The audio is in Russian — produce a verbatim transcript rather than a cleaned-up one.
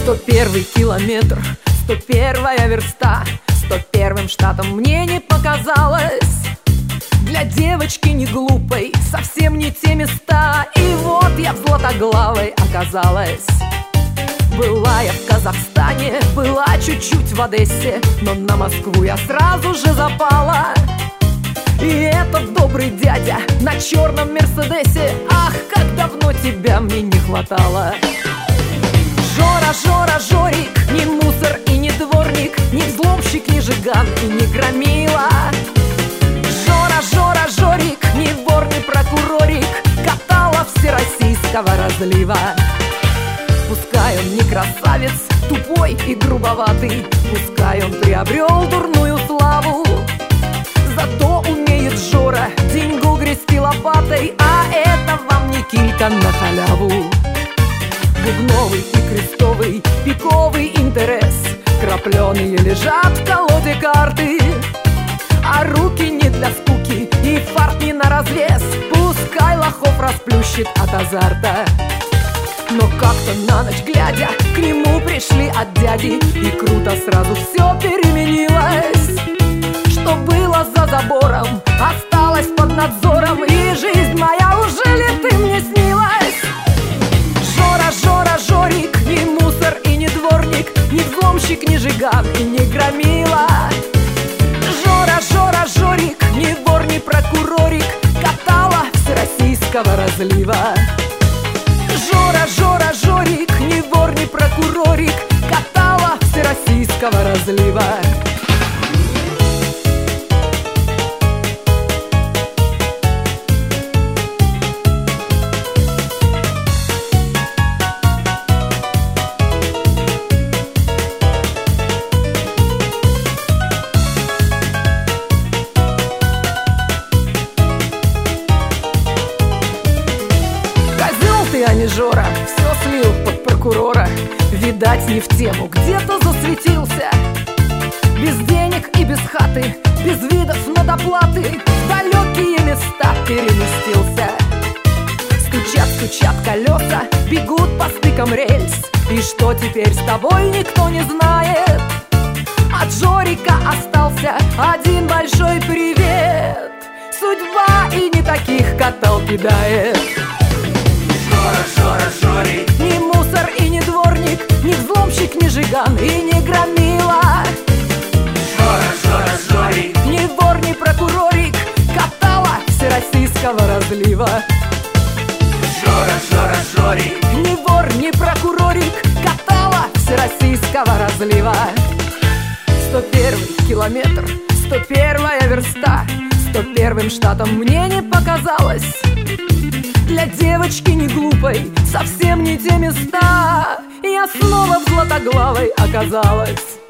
Сто первый километр, сто первая верста, сто первым штатом мне не показалось. Для девочки не глупой, совсем не те места. И вот я в Златоглавой оказалась. Была я в Казахстане, была чуть-чуть в Одессе, но на Москву я сразу же запала. И этот добрый дядя на черном Мерседесе, ах, как давно тебя мне не хватало. Жора, Жора, Жорик, не мусор и не дворник, не взломщик, не жиган и не громила. Жора, Жора, Жорик, не вор, не прокурорик, катала всероссийского разлива. Пускай он не красавец, тупой и грубоватый, пускай он приобрел дурную славу, зато умеет Жора деньгу грести лопатой, а это вам не килька на халяву. Бубновый и крестовый, пиковый интерес, крапленые лежат в колоде карты, а руки не для скуки и фарт не на развес, пускай лохов расплющит от азарта. Но как-то на ночь глядя к нему пришли от дяди, и круто сразу все переменилось. Что было за забором, осталось под надзором, и жизнь моя уже ли ты мне снилась? Жора, Жора, Жорик, не мусор и не дворник, не взломщик, не жиган и не громила. Жора, Жора, Жорик, не вор, не прокурорик, катала всероссийского разлива. Жора, Жора, Жорик, не вор, не прокурорик, катала всероссийского разлива. Ты, а не Жора, все слил под прокурора. Видать, не в тему, где-то засветился. Без денег и без хаты, без видов на доплаты, в далекие места переместился. Стучат, стучат колеса, бегут по стыкам рельс, и что теперь с тобой никто не знает. От Жорика остался один большой привет. Судьба и не таких катал кидает. Жора, Жора, Жорик, не мусор и не дворник, не взломщик, не жиган и не громила. Жора, Жора, Жорик, не вор, не прокурорик, катала всероссийского разлива. Жора, Жора, Жорик, не вор, не прокурорик, катала всероссийского разлива. Сто первый километр, сто первая верста, сто первым штатом мне не показалось. Для девочки не глупой, совсем не те места, я снова в Златоглавой оказалась.